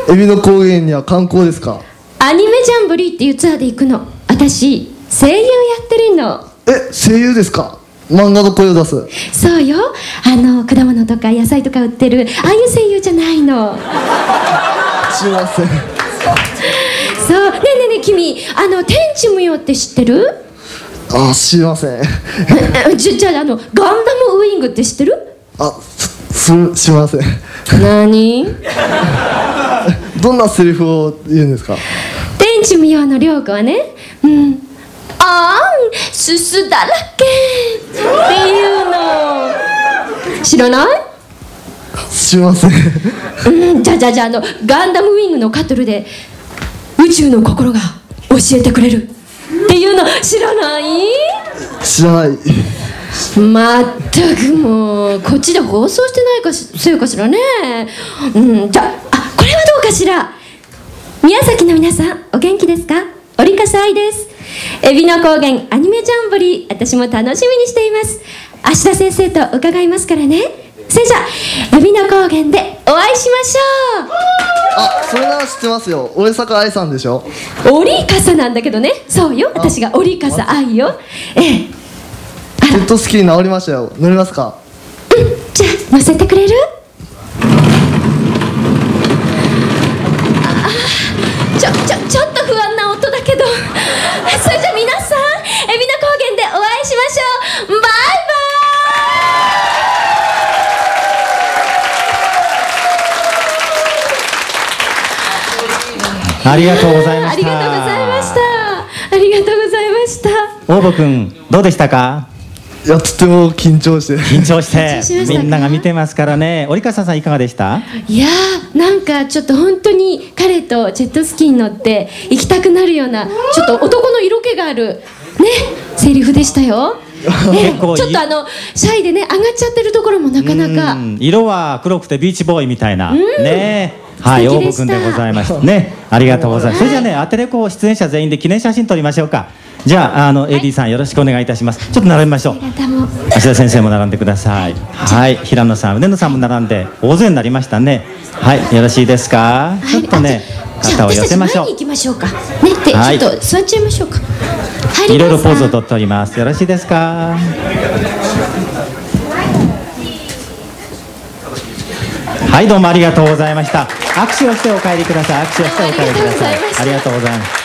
海老の高原には観光ですか？ アニメジャンボリーっていうツアーで行くの。私声優やってるの。 声優ですか？漫画の声を出す？ そうよ、果物とか野菜とか売ってるああいう声優じゃないの。 すいません。 そう、ねえねえねえ君、天地無用って知ってる？ すいません。 じゃあガンダムウイングって知ってる？ すいません。 何？ どんなセリフを言うんですか？ 天地無用の涼子はね、すすだらけっていうの。知らない？ すいません。 じゃあガンダムウィングのカトルで宇宙の心が教えてくれるっていうの知らない？ 知らない。 まったくもうこっちで放送してないせいかしらね。じゃあこれはどうかしら。宮崎の皆さんお元気ですか？折笠愛です。海老の高原アニメジャンボリー、私も楽しみにしています。芦田先生と伺いますからね。それじゃあ海老の高原でお会いしましょう。 それなら知ってますよ。折坂愛さんでしょ？ 折笠なんだけどね。そうよ、私が折笠愛よ。 ジェットスキー治りましたよ。乗りますか？ じゃあ乗せてくれる？ちょっと不安な音だけど。それじゃあ皆さん海老の高原でお会いしましょう。バイバイ。ありがとうございました。 ありがとうございました。ありがとうございました。 大保君どうでしたか？ いや、とても緊張してみんなが見てますからね。折笠さんいかがでした？ いやー、なんかちょっと本当に彼とジェットスキーに乗って行きたくなるような、ちょっと男の色気があるねセリフでしたよ。ちょっとシャイでね上がっちゃってるところもなかなか。 色は黒くてビーチボーイみたいなね。はい、大保君でございましたね。ありがとうございます。それじゃあね、アテレコ出演者全員で記念写真撮りましょうか。じゃあAD さんよろしくお願いいたします。ちょっと並びましょう。芦田先生も並んでください。はい、平野さん、上野さんも並んで大勢になりましたね。はい、よろしいですか？ちょっとね肩を寄せましょう。 前に行きましょうかね。でちょっと座っちゃいましょうか。 いろいろポーズをとっております。よろしいですか？はい、どうもありがとうございました。握手をしてお帰りください。握手をしてお帰りください。ありがとうございます。